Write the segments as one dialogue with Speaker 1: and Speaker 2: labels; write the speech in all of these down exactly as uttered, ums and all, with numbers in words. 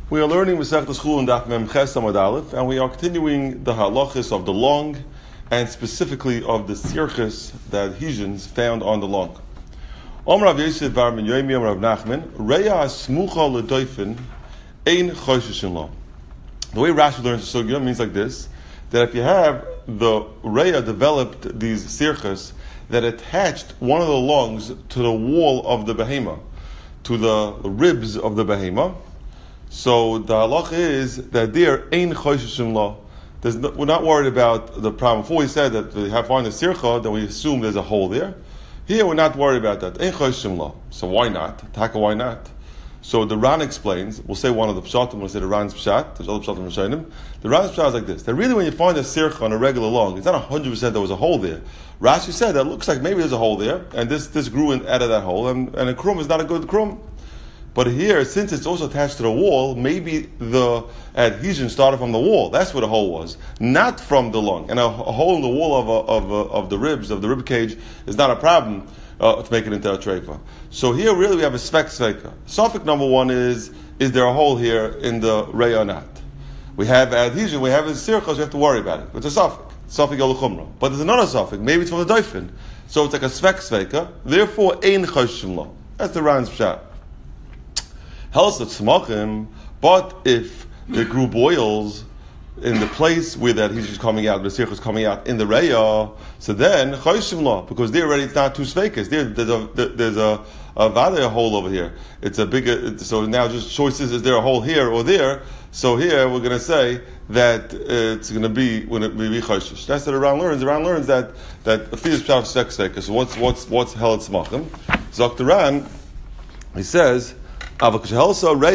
Speaker 1: We are learning Masechtas Chulin Daf Mem Ches Amud Aleph, and we are continuing the halachas of the long, and specifically of the sirchus, the adhesions found on the long. Om Rav Yosef Bar Ben Yomi Om Rav Nachman Reya Smucha LeDoifin Ein Choshishin Lo. The way Rashi learns the sugya means like this: that if you have the Reya developed these sirchus that attached one of the lungs to the wall of the behema, to the ribs of the behema. So the halacha is that there ain't choshishim law. No, we're not worried about the problem. Before we said that we have on the sircha, then we assume there's a hole there. Here we're not worried about that. Ain't choshishim law. So why not? Taka, why not? So the Ran explains. We'll say one of the pshatim. We'll say the Ran's pshat. There's other pshatim Rishonim. The Ran's pshat is like this: that really, when you find a sircha on a regular long, it's not a hundred percent there was a hole there. Rashi said that it looks like maybe there's a hole there, and this this grew in, out of that hole, and, and a krum is not a good krum. But here, since it's also attached to the wall, maybe the adhesion started from the wall. That's where the hole was, not from the lung. And a, a hole in the wall of a, of a, of the ribs, of the rib cage, is not a problem uh, to make it into a treifa. So here, really, we have a svek sveka. Suffix number one is: is there a hole here in the reya or not? We have adhesion. We have a sirchos. We have to worry about it. It's a suffix. Suffix yol chumra. But there's another suffix. Maybe it's from the doifin. So it's like a svek sveka. Therefore, ein choshim lo. That's the Ran's pshat. Helse tzmachim, but if there grew boils in the place where that he's just coming out, the sirch is coming out in the reya, so then choshim lo, because there already it's not two sveikas. There, there's a there's a a vade hole over here. It's a bigger. So now just choices: is there a hole here or there? So here we're going to say that it's going to be when it be choshish. That's what Ran learns. Ran learns that that a fetus pshat sex sveikas. So what's what's what's hel tzmachim? Zok Ran, he says. It's a shul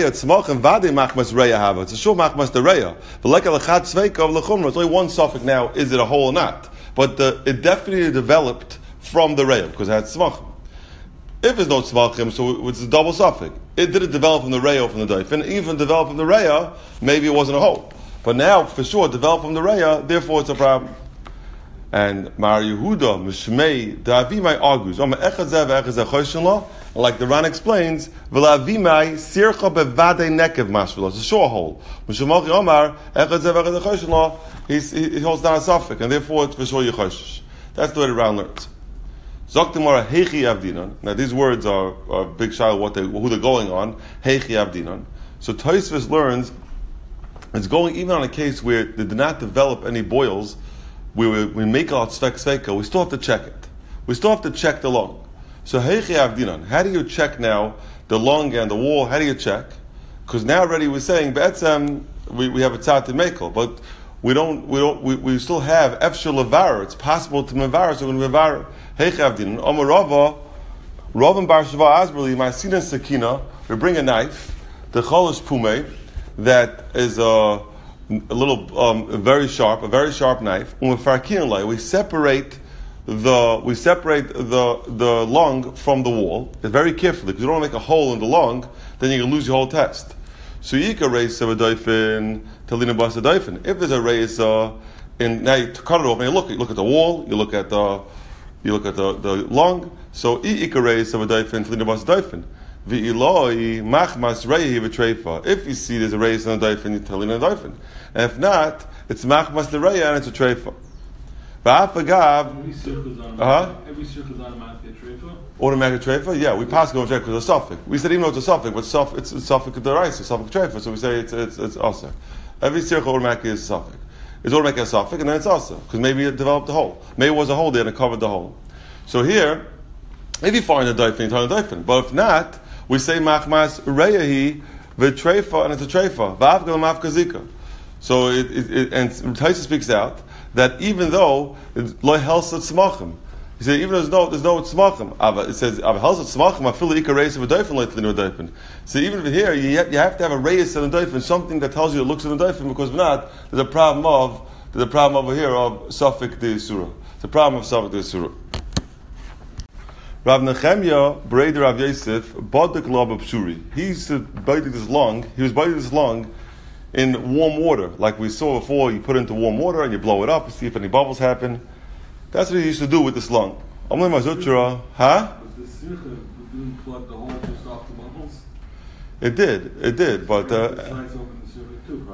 Speaker 1: machmas the reya. But like a lechat tzveika of lechumra, it's only one suffix now. Is it a hole or not? But the, it definitely developed from the reya because it had tzmachim. If there's no tzmachim, so it's a double suffix. It didn't develop from the reya or from the doif, and even develop from the reya, maybe it wasn't a hole. But now, for sure, it developed from the reya. Therefore, it's a problem. And Mar Yehuda Mishmei Davimai argues. Like the Ran explains, V'lavimai sircha bevadei nekev mashvilo. It's a short hole. Mishmochi Omar echadzev echadzev choshelo. He holds down a suffix, and therefore it's for sure yechoshish. That's the way the Ran learns. Zoktimara heichi avdinon. Now these words are a big shayla what they who they're going on. Heichi avdinon. So Tosfos learns it's going even on a case where they did not develop any boils. We we make out svek sveka. We still have to check it. We still have to check the lung. So heichi avdinon. How do you check now the lung and the wall? How do you check? Because now already we're saying be'etzem we, we have a tzat to mekel, but we don't we don't we, we still have efshel levar. It's possible to mevar, so we're going to mevar heichi avdinon. Amar Rava, Rav bar Shava Asberli, Ma'asina Sakina. We bring a knife, the cholish pume, that is a, a little um, very sharp, a very sharp knife. We separate. The we separate the the lung from the wall very carefully because you don't want to make a hole in the lung, then you're gonna lose your whole test. So you can raise a doifin, talina bas a doifin. If there's a raise uh, in now you cut it off and you look you look at the wall, you look at the you look at the, the lung. So you can raise a doifin, talina bas a doifin. V'iloi machmas reihi v'treifa. If you see there's a raise in a doifin, you talina doifin. And if not, it's machmas the reiha and it's a treifa.
Speaker 2: Every circle is on
Speaker 1: uh-huh.
Speaker 2: Every circle is automatically a treifa.
Speaker 1: Automatic treifa, yeah. We pass going because it's a suffix. We said even though it's a suffix, but suff, it's a suffix of the rice, a suffix treifa. So we say it's it's it's also. Every circle automatically is a suffix. It's automatically a suffix, and then it's also because maybe it developed the hole. Maybe it was a hole there and it covered the hole. So here, if you find a doifin, you turn a doifin. But if not, we say machmas reyahi v'treifa, and it's a treifa. V'avgal mafkazika. So it, it, it and Taisa speaks out that even though it's lo helsa tzmachim, he said even though there's no there's no tzmachim, it says av helsa tzmachim afilu ikar reis of a doifin leitlinu a doifin. So even if here you have, you have to have a reis of a doifin, something that tells you it looks of a doifin, because if not, there's a problem of there's a problem over here of suffik de surah. It's a problem of suffik de surah. Rav Nechemia Breder Rav Yosef Badik Lab Pshuri. He used to bite this lung. He was biting this lung in warm water, like we saw before. You put it into warm water and you blow it up, see if any bubbles happen. That's what he used to do with this lung. Amle Mazutra, huh?
Speaker 2: Was the sircha didn't plug the hole just off the bubbles?
Speaker 1: It did, it did, but uh,
Speaker 2: the sides open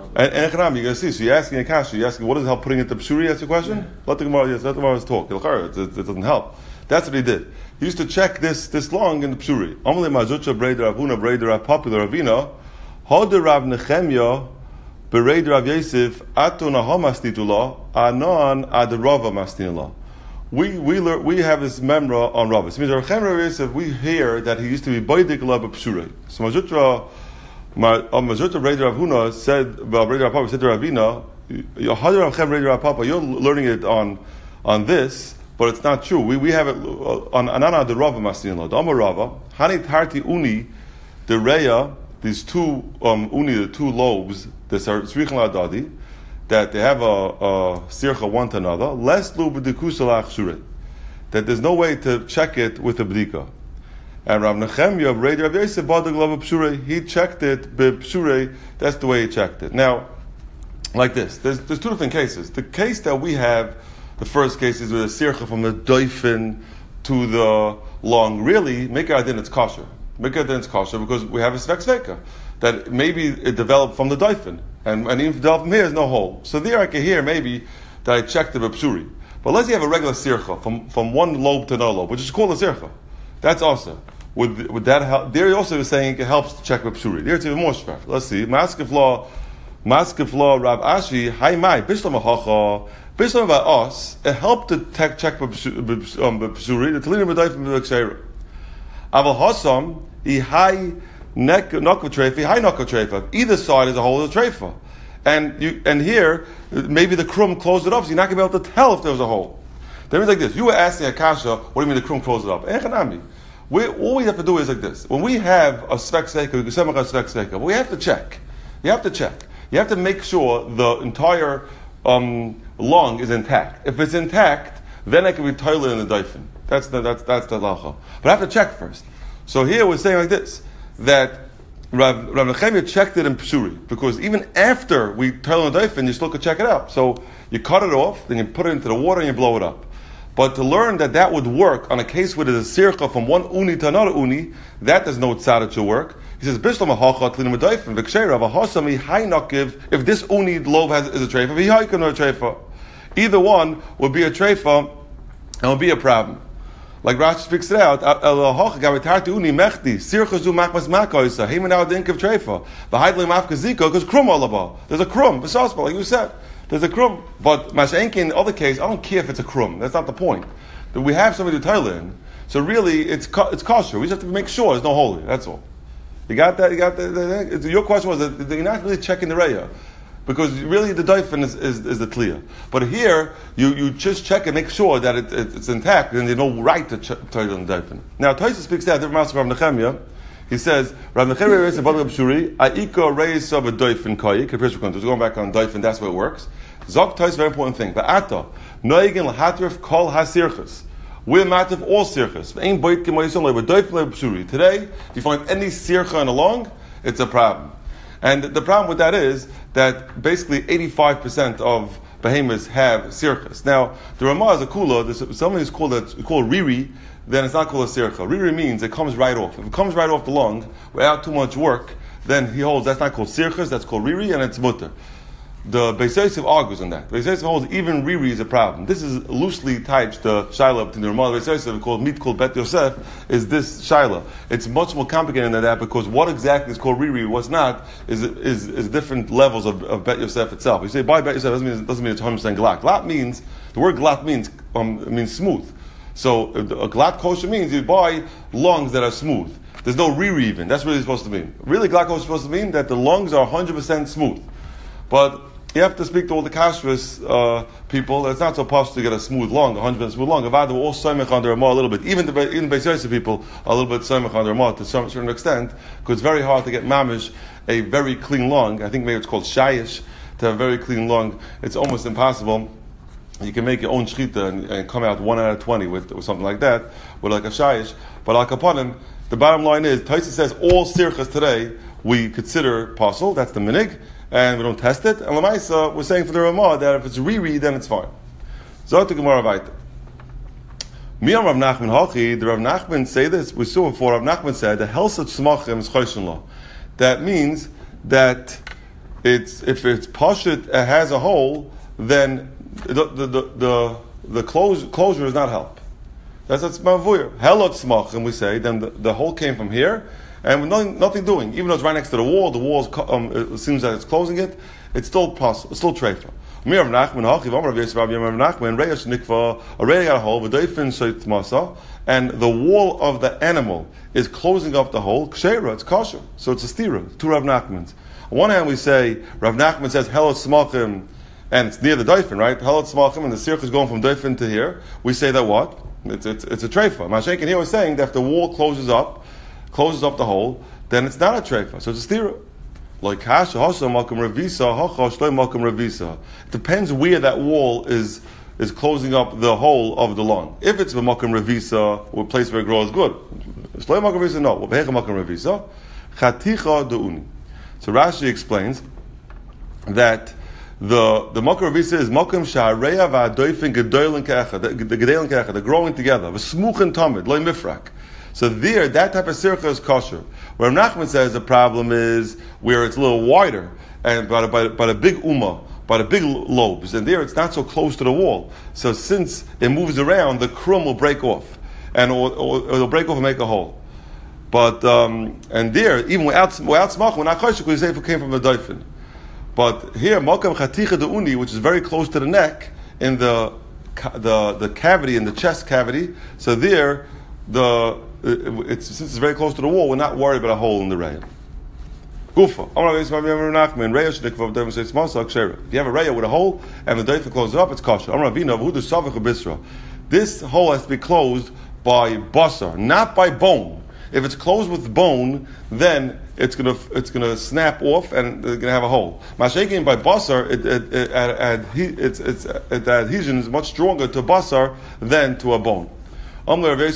Speaker 1: And, and you're going to see, so you're asking a kasha, you're asking, what does help putting it to Pshuri? That's your question?
Speaker 2: Yeah.
Speaker 1: Let the Gemara, yes, let the Gemara talk. It, it, it doesn't help. That's what he did. He used to check this this long in the Pshuri. Amalei Mazucha Breder Avuna Breder Rav Popular Ravina, Hode Rav Nechemya, Bereder Rav Yosef, Atu Nahom Astitula, Anon Ad Rava Mastinula. We we learn, we have this memra on Rav. It means Rav Nechemya Rav Yosef, we hear that he used to be Boidik Lab Pshuri. So Mazutra Mazutra Breder Avuna said, Breder Rav Papa said to Ravina, Hode Rav Nechemya Breder Rav Papa, you're learning it on on this. But it's not true. We we have it on Anana the Rava Mastinla. The Amar Rava, Hani Tarti Uni, the Reya, these two um, Uni, the two lobes, this are Tzrichel Adadi, that they have a, a sircha one to another. Less lu b'dikusalach shuret. That there's no way to check it with a b'dika. And Rav Nechemya, Rav Rav Yosef, Badag Lav Pshure, he checked it b'pshure. That's the way he checked it. Now, like this, there's there's two different cases. The case that we have. The first case is with a sircha from the doifin to the long. Really, make it then it's kosher. Make it then it's kosher because we have a svek sveka that maybe it developed from the doifin, and and even developed from here is no hole. So there I can hear maybe that I checked the b'psuri. But let's say you have a regular sircha from, from one lobe to another lobe, which is called a sircha. That's also would would that help? There also is saying it helps to check b'psuri. There it's even more shver. Let's see. Maskef law, Maskef law, Rav Ashi, Hai Mai, Bishlam Hacha. Based on about us, it helped to check check b'psuri, the telinim b'dayfim b'ksheira. Aval hasam, he high neck nokva treifa, high nokva treifa. Either side is a whole of the treifa, and you and here maybe the krum closed it up, so you're not going to be able to tell if there was a hole. That means like this: you were asking Akasha, what do you mean the krum closed it up? Echanami. We all we have to do is like this: when we have a svek seika, we can a svek seika, we have to check. You have to check. You have to make sure the entire um, lung is intact. If it's intact, then I can be toilet in the doifin. That's the that's that's the lacha. But I have to check first. So here we're saying like this, that Rav, Rav Nechemya checked it in Pshuri, because even after we toilet in the doifin, you still could check it out. So you cut it off, then you put it into the water and you blow it up. But to learn that that would work on a case where there's a sircha from one uni to another uni, that does no tzad to work. He says, "Bishlam hacha tlinim doifin v'ksheira v'hasami hay nakiv." If this uni lobe has is a treifa, v'haykan a treifa. Either one would be a treifa and would be a problem. Like Rashi speaks it out, because krum alaba. There's a krum, b'saspa, like you said. There's a krum. But Mashenki, in the other case, I don't care if it's a krum. That's not the point. But we have somebody to tell in. So really, it's it's kosher. We just have to make sure there's no holy. That's all. You got that? You got that? that your question was that you're not really checking the reya. Because really the doifin is, is, is the clear. But here, you, you just check and make sure that it, it, it's intact, and there's no right to check on the doifin. Now, Taisa speaks out, different master Rav Nechemya. He says, Rav Nechemya reis a bottom of Pshuri, Aiko reis of a doifin koyik, going back on doifin, that's where it works. Zok Taisa, very important thing. Ba'ata, noigin l'hatrif kol ha-sirchus. We're matter all sirchus. Ain't boit k'moyisum le doifin le Pshuri. Today, if you find any sircha in a long, it's a problem. And the problem with that is that basically eighty-five percent of behemoths have sirchas. Now, the Ramah is a kula, there's something is called, a, called riri, then it's not called a sircha. Riri means it comes right off. If it comes right off the lung, without too much work, then he holds that's not called sirchas, that's called riri, and it's mutter. The Beis Yosef argues on that. Beis Yosef holds even riri is a problem. This is loosely tied to the shaila between the Ramah and Beis Yosef, called meat called Bet Yosef, is this shaila. It's much more complicated than that, because what exactly is called riri, what's not, is is, is different levels of, of Bet Yosef itself. You say by Bet Yosef doesn't mean doesn't mean it's one hundred percent glat. Glat means the word glat means um, means smooth. So a glat kosher means you buy lungs that are smooth. There's no riri even. That's what it's supposed to mean. Really, glat kosher is supposed to mean that the lungs are one hundred percent smooth. But you have to speak to all the kashrus uh, people. It's not so possible to get a smooth lung, one hundred percent smooth lung. Avad, we're all soymech on the Ramah a little bit. Even the even Beis Yosef people are a little bit soymech on the Ramah to some certain extent, because it's very hard to get mamish a very clean lung. I think maybe it's called shayish, to have a very clean lung. It's almost impossible. You can make your own shchita and, and come out one out of twenty with, with something like that, with like a shayish. But al kapanim, the bottom line is, Taisa says all sirchas today we consider possible. That's the minig. And we don't test it. And Lamaisa, we're saying for the Ramah that if it's riri, then it's fine. Zot the Gemara Vaita. Miyam Rav Nachman Hachi, the Rav Nachman say this, we saw before, Rav Nachman said, the Helsat Smachim is Choshen Law. That means that it's if it's pashut, it has a hole, then the the the the, the close, closure is not help. That's what's mavur. Helot smach, and we say then the, the hole came from here, and with nothing nothing doing. Even though it's right next to the wall, the wall is, um, it seems that it's closing it. It's still possible. It's still treifa. Mir Nachman Hachiv Amar Rav Yisrael Yom Nachman Reish Nikva already got a hole v'doifin sheit masa, and the wall of the animal is closing up the hole. Ksheira, it's kosher, so it's a stira. Two Rav Nachmans. On one hand, we say Rav Nachman says helot smachim, and it's near the doifin, right? Helot smachim, and the sirch is going from doifin to here. We say that what? It's it's, it's a treifa. Mashenkin here was saying that if the wall closes up, closes up the hole, then it's not a treifa, so it's a stira. Like hasha hasha malkum revisa hacha shloi malkum revisa. It depends where that wall is is closing up the hole of the lawn. If it's the malkum revisa, or a place where it grows good, shloi malkum revisa no. Vehecha malkum revisa chaticha deuni. So Rashi explains that the the malkum revisa is malkum sha'areya va'adoifin gedoylin ke'echad, the gedoylin ke'echad, they're growing together. V'smuchin tamid loy mifrak. So there, that type of sircha is kosher. Where Nachman says the problem is where it's a little wider and by, by, by the big ummah, by the big lobes, and there it's not so close to the wall. So since it moves around, the krum will break off, and or, or, it'll break off and make a hole. But um, and there, even without without smach, we're not kosher because if it came from the doifin. But here, makam chaticha deuni, which is very close to the neck, in the the the cavity in the chest cavity. So there, the It's, since it's very close to the wall, we're not worried about a hole in the raya. Gufa. If you have a raya with a hole and the doifin closes it up, it's kosher. This hole has to be closed by basar, not by bone. If it's closed with bone, then it's gonna it's gonna snap off and it's gonna have a hole. Mashaking by basar, it, it, it, it, it, it's, it's, it, the adhesion is much stronger to basar than to a bone. You tell me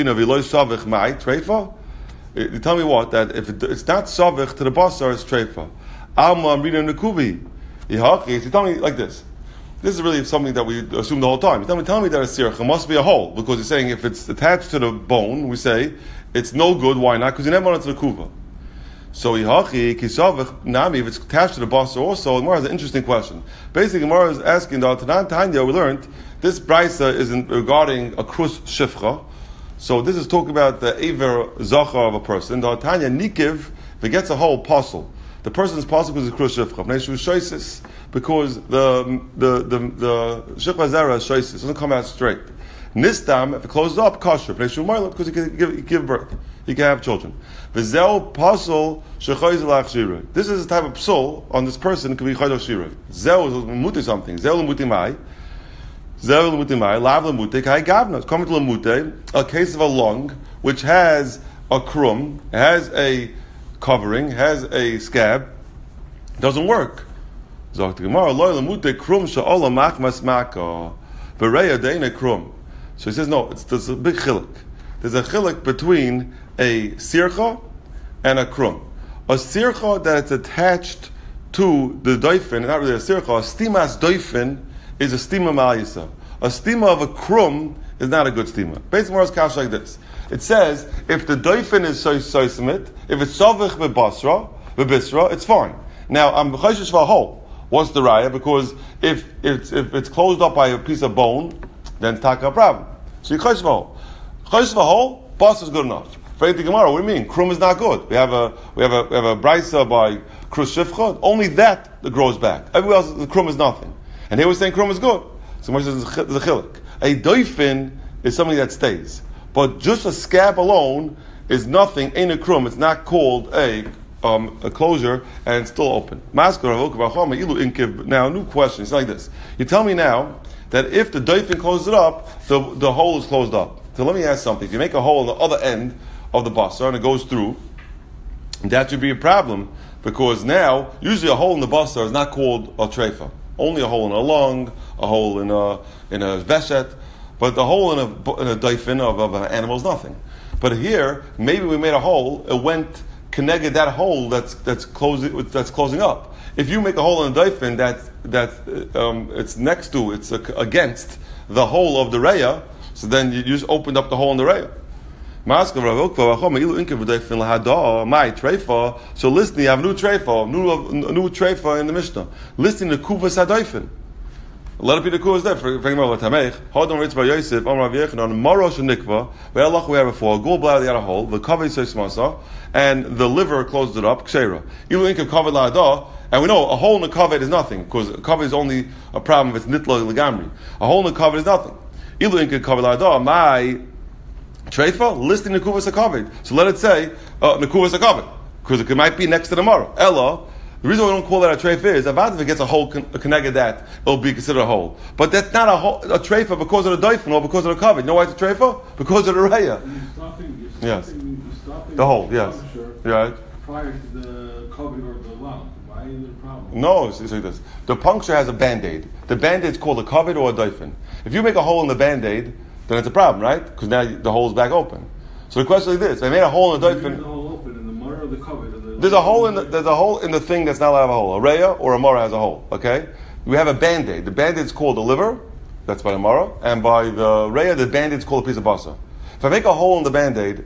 Speaker 1: what? That if it, it's not savich to the basar, it's treifa. Alma amrina nekubi. You tell me like this. This is really something that we assume the whole time. You tell me, tell me that a sircha must be a hole, because you're saying if it's attached to the bone, we say it's no good. Why not? Because you never want it to the kuva. So yihachi kisavich nami. If it's attached to the basar also, Gemara has an interesting question. Basically, Gemara is asking that Tanan Tanya we learned. This brisa is in, regarding a krus shifcha. So this is talking about the aver zachar of a person. The Tanya nikiv, if it gets a whole puzzle, the person's puzzle is a krus shifcha. Because the the the the shifcha zera is shoisis, doesn't come out straight. Nistam, if it closes up, kosher. Because he can give, give birth, he can have children. V'zeu puzzle shechoiz lachshira. This is a type of psul on this person. It could be choiz shira. Zeu is muti something. Zeu muti mai. Zeu l'muti mai, lav l'muti, kai gavna. Coming to l'muti, a case of a lung, which has a krum, has a covering, has a scab, doesn't work. Zok the Gemara, loy l'muti krum sha'ola machmas maka, bereya deina krum. So he says, no, it's, there's a big chiluk. There's a chiluk between a sircha and a krum. A sircha that it's attached to the doifin, not really a sircha, a stimas doifin, is a stima ma'isa. A stima of a krum is not a good stima. Basically, more is kash like this. It says, if the doifin is soisimit, if it's savich b'basra, b'bisra, it's fine. Now, I'm b'chayshish v'ahol. What's the raya? Because if it's, if it's closed up by a piece of bone, then it's taka a problem. So you chayshish v'ahol. Chayshish v'ahol, bas is good enough. For the Gemara, what do you mean? Krum is not good. We have a, we have a, we have a brisa by krus shifcha, only that grows back. Everywhere else, the krum is nothing. And here we're saying krum is good. So much as the chiluk. A doifin is something that stays. But just a scab alone is nothing, ain't a krum. It's not called a um, a closure, and it's still open. Now, new question. It's like this. You tell me now that if the doifin closes it up, the, the hole is closed up. So let me ask something. If you make a hole on the other end of the basar and it goes through, that should be a problem, because now, usually a hole in the basar is not called a treifa. Only a hole in a lung, a hole in a in a veshet, but the hole in a in a doifin of, of an animal is nothing. But here, maybe we made a hole. It went connected that hole that's that's closing that's closing up. If you make a hole in a doifin that that um, it's next to, it's against the hole of the reya, so then you just opened up the hole in the reya. Maska Rav Ukva, Vachom, Ilu Inke V'Deifin Lahada, my treifa. So listen, you have a new treifa, new new treifa in the Mishnah. Listen to Kuvas Hadoifin. A lot of people kuvas there. For example, Tamech, Hadon Ritz Bar Yosef, Amar Rav Yechanan, Morosh Nikva. We had a we had before. Gallbladder had a hole. The kaveh seismasa, and the liver closed it up. Kshera. Ilu Inke Kaveh Lahada. And we know a hole in the kaveh is nothing, because a kaveh is only a problem if it's nitla legamri. A hole in the kaveh is nothing. Ilu Inke Kaveh Lahada, my treifa, listing the kuvas hakaved. So let it say uh, the kuvas hakaved, because it might be next to the mara. Ella, the reason we don't call that a treifa is about if it gets a hole connected that it'll be considered a hole. But that's not a hole, a treifa because of the doifin or because of the kaved. You know why it's a treifa? Because of the reya.
Speaker 2: You're stopping, you're stopping,
Speaker 1: yes.
Speaker 2: You're stopping
Speaker 1: the hole. Yes. Right.
Speaker 2: Prior to the kaved or the lung. Why is it a problem?
Speaker 1: No, it's, it's like this. The puncture has a band-aid. The band-aid is called a kaved or a doifin. If you make a hole in the band-aid, then it's a problem, right? Because now the hole is back open. So the question is this: I made a hole in the doifin.
Speaker 2: There's a hole open in the mara or the kaved. The
Speaker 1: there's a hole in the there's a hole in the thing that's not allowed to have a hole. A reya or a mara has a hole. Okay, we have a band-aid. The band-aid is called the liver. That's by the mara, and by the reya, the band-aid is called a piece of basa. If I make a hole in the band-aid,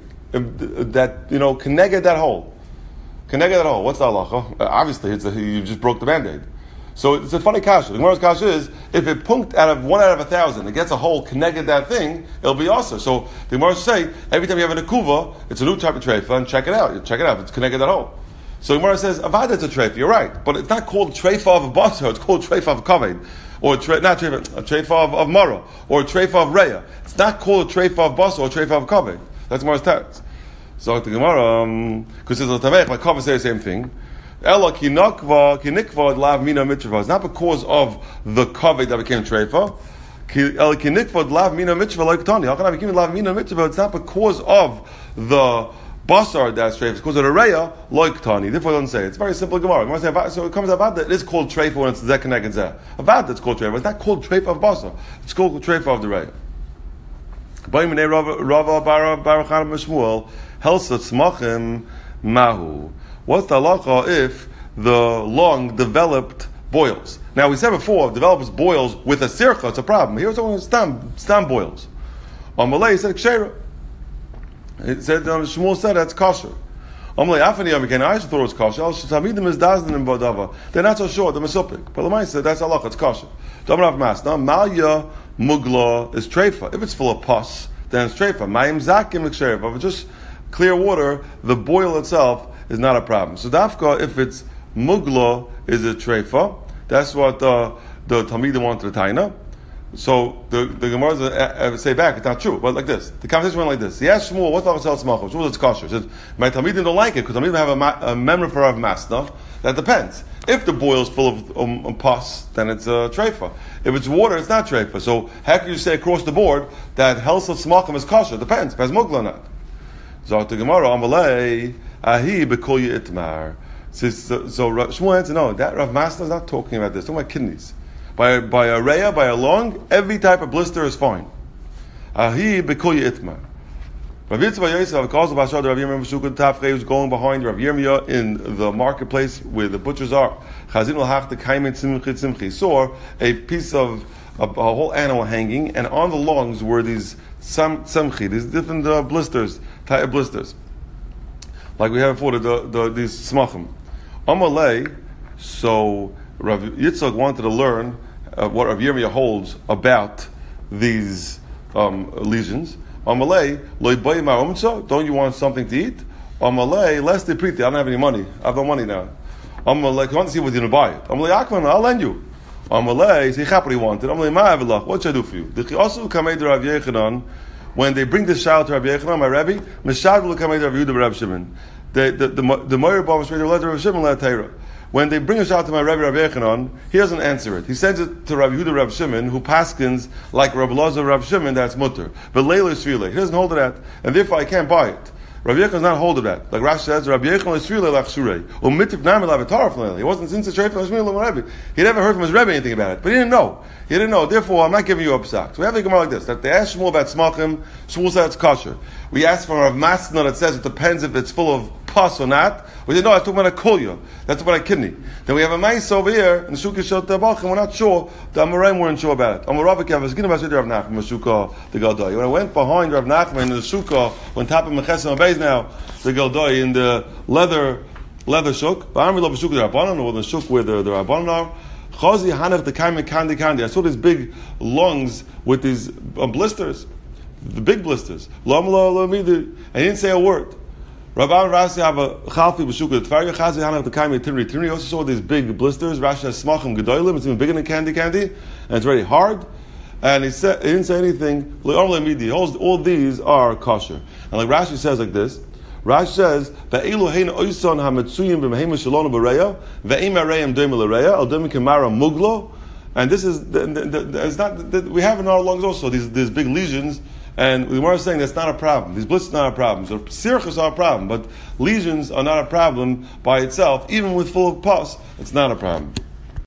Speaker 1: that you know, connected that hole, connected that hole. What's the halacha? Uh, obviously, it's a, you just broke the band-aid. So it's a funny kasha. The Gemara's kasha is, if it punked out of one out of a thousand, it gets a hole, connected that thing, it'll be also. So the Gemara say, every time you have an akuva, it's a new type of treifa, and check it out. You check it out, it's connected that hole. So the Gemara says, avad it's a treifa, you're right. But it's not called treifa of a basar, it's called treifa of kaved. Or tre- not treifa, a treifa of, of mara, or a treifa of reya. It's not called a treifa of basar or a treifa of kaved. That's Gemara's text. So the Gemara, because um, it's a tamech, like kaved say the same thing. Ella kinikva kinikva lav mina mitzvah. It's not because of the kaved that became treifa. Ella kinikva lav mina mitzvah like tani. How can I become lav mina mitzvah? It's not because of the basar that's treifa. It's because of the reya like tani. Therefore, it doesn't say. It's very simple Gemara. Gemara says, so it comes about that it is called treifa when it's zeh connected zeh. About that's called treifa. It's not called treifa of basar. It's called treifa of the reya. Ba'imnei Rava Baruch Hanam Shmuel Helsa Tzmachim Mahu. What's the halacha if the lung developed boils? Now we said before, develops boils with a sircha, it's a problem. Here's only stam, stam boils. On Malay, he said kshera. It said um, Shmuel said that's kosher. On Malay, Afani Amikan, I actually thought it was kosher. Tamidim is dazdan in Bodava. They're not so sure. They're mesupik. But Lamai said that's halacha. It's kosher. Domanav Mas. Now Malya Mugla is treifa. If it's full of pus, then it's treifa. Mayim zakim kshera. If it's just clear water, the boil itself is not a problem. So dafka, if it's mugla, is a treifa. That's what uh, the Talmidim wanted to taina. So the the Gemara uh, uh, say back, it's not true. But like this, the conversation went like this. He asked Shmuel, what's the halacha smacha? Shmuel says kosher. He says, my Talmidim don't like it because Talmidim have a, ma- a memory for Rav Masna. That depends. If the boil is full of um, um, pus, then it's a uh, treifa. If it's water, it's not treifa. So how can you say across the board that helsa smachim is kosher? Depends. Depends mugla or not. So the Gemara Amalei. Ahi bekol itmar. So, so, so Shmuel answered, no, that Rav Masna is not talking about this. Talking about kidneys. By by a reya, by a lung, every type of blister is fine. Ahi bekol itmar. Rav Yitzchak Yosef calls the Bashar Rav Yirmiyah Meshukah Tafrei, who's going behind Rav Yirmiyah in the marketplace where the butchers are. Chazin l'hach the kaimin tzimchi tzimchi. Saw a piece of a, a whole animal hanging, and on the lungs were these sam tzimchi, these different uh, blisters, type of blisters. Like we have before, the, the, the, these smachim. Amalei, so Rav Yitzchak wanted to learn uh, what Rav Yirmiyah holds about these um, lesions. Amalei, loy boy ma'omtza, don't you want something to eat? Amalei, less de priti, I don't have any money. I have no money now. Amalei, I want to see what's going to buy it. Amalei, Akman, I'll lend you. Amalei, see what he wanted. Amalei, ma'avilach, what should I do for you? The also kamei to Rav Yechanan. When they bring this child to Rabbi Yechanan, my Rebbe, Meshad will come to Rabbi Yehuda Rabbi Shimon. The the the the Moyer Baal was ready to let Rabbi Shimon let Torah. When they bring a child to my Rebbe Rabbi Yechanan, he doesn't answer it. He sends it to Rabbi Yehuda Rabbi Shimon, who paskins like Rabbi Lazar Rabbi Shimon. That's mutter, but Leila is He doesn't hold it at, and therefore I can't buy it. Rabbi Yechanan does not hold of that. Like Rashi says, Rabbi Yechanan is Srila like Shurei. Or mitiv nami lavitar from He wasn't since the Shreif from Shmuel Rebbe. He never heard from his Rebbe anything about it, but he didn't know. He didn't know. Therefore, I'm not giving you a psak. So we have a Gemara like this: that they asked Shmuel about smachim. Shmuel said it's kosher. We asked for Rav Masna that says it depends if it's full of pus or not? We said, no, I was talking about a kolya. That's about a kidney. Then we have a mice over here, in the Shukah Shel Tabach, and we're not sure. The Amoraim weren't sure about it. Amoravik, I was going to say Rav Nachman, Shukah, the Galdai. When I went behind Rav Nachman in the Shukah, when top of Mechesim Abayz now, the Galdai, in the leather, leather shuk, but I'm love Shukah the Rabbanon, or the shuk where the, the Rabbanon are. Chazi Hanach the Kaime Kandi Kandi. I saw these big lungs with these uh, blisters, the big blisters. Lam la la mi. I didn't say a word. Rabban Rashi have a chalfi b'shukah tvarya Chazi Hanach the Kaime Tinri Tinri. Also saw these big blisters. Rashi has smachim gedolim. It's even bigger than candy candy, and it's very hard. And he said he didn't say anything. All, all these are kosher. And like Rashi says like this. Rashi says, "Ve'elu hein oison hamatzuyim b'mehema shalonu b'reya, ve'im arayim doim l'reya, al doim kemara muglo." And this is, the, the, the, it's not. The, we have in our lungs also these these big lesions, and we were saying that's not a problem. These blisters are not a problem. So sirchus are a problem, but lesions are not a problem by itself. Even with full of pus, it's not a problem.